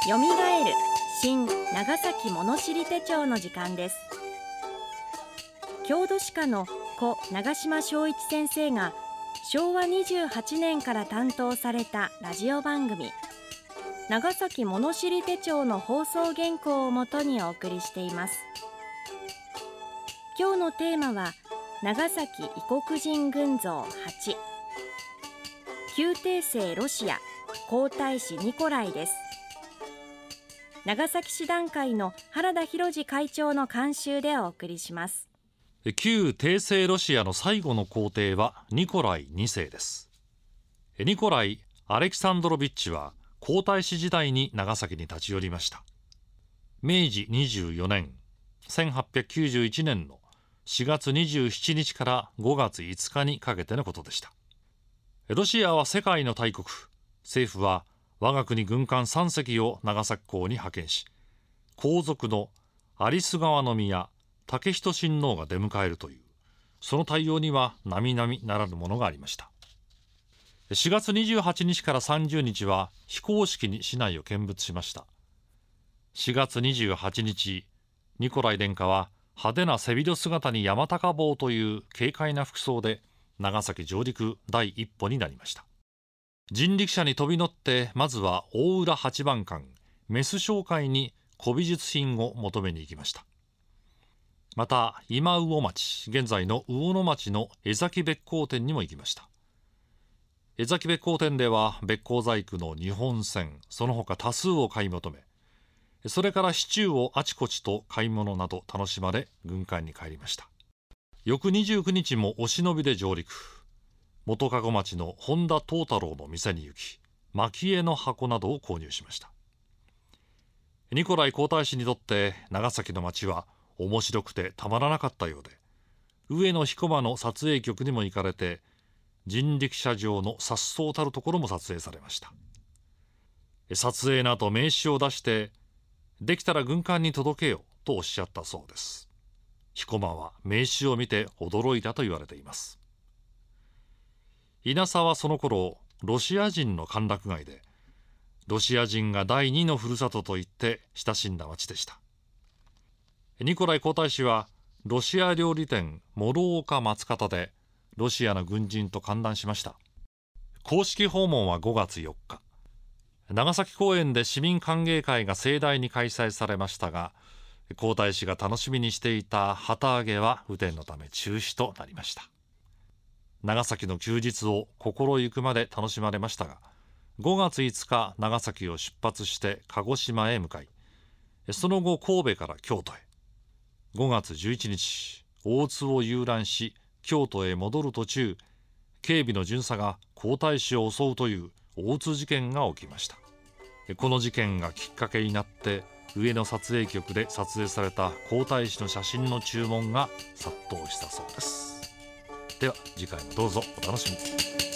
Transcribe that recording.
よみがえる新長崎物知り手帳の時間です。郷土史家の故長島昭一先生が昭和28年から担当されたラジオ番組長崎物知り手帳の放送原稿をもとにお送りしています。今日のテーマは長崎異国人群像8、旧帝政ロシア皇太子ニコライです。長崎市団会の原田博二会長の監修でお送りします。 旧帝政ロシアの最後の皇帝はニコライ2世です。ニコライ・アレキサンドロビッチは皇太子時代に長崎に立ち寄りました。明治24年1891年の4月27日から5月5日にかけてのことでした。ロシアは世界の大国、政府は我が国軍艦3隻を長崎港に派遣し、皇族の有栖川宮武仁親王が出迎えるという、その対応には並々ならぬものがありました。4月28日から30日は非公式に市内を見物しました。4月28日、ニコライ殿下は派手な背広姿に山高帽という軽快な服装で長崎上陸第一歩になりました。人力車に飛び乗ってまずは大浦八番館メス商会に古美術品を求めに行きました。また今魚町、現在の魚野町の江崎べっ甲店にも行きました。江崎べっ甲店ではべっ甲細工の日本船、その他多数を買い求め、それから市中をあちこちと買い物など楽しまれ軍艦に帰りました。翌29日もお忍びで上陸、本籠町の本田藤太郎の店に行き、蒔絵の箱などを購入しました。ニコライ皇太子にとって長崎の町は面白くてたまらなかったようで、上野彦馬の撮影局にも行かれて、人力車上の颯爽たるところも撮影されました。撮影の後名刺を出して、できたら軍艦に届けよとおっしゃったそうです。彦馬は名刺を見て驚いたと言われています。稲佐はその頃ロシア人の歓楽街で、ロシア人が第二のふるさとと言って親しんだ町でした。ニコライ皇太子はロシア料理店諸岡松方でロシアの軍人と歓談しました。公式訪問は5月4日、長崎公園で市民歓迎会が盛大に開催されましたが、皇太子が楽しみにしていた旗揚げは雨天のため中止となりました。長崎の休日を心ゆくまで楽しまれましたが、5月5日長崎を出発して鹿児島へ向かい、その後神戸から京都へ、5月11日大津を遊覧し京都へ戻る途中、警備の巡査が皇太子を襲うという大津事件が起きました。この事件がきっかけになって上野撮影局で撮影された皇太子の写真の注文が殺到したそうです。では次回もどうぞお楽しみに。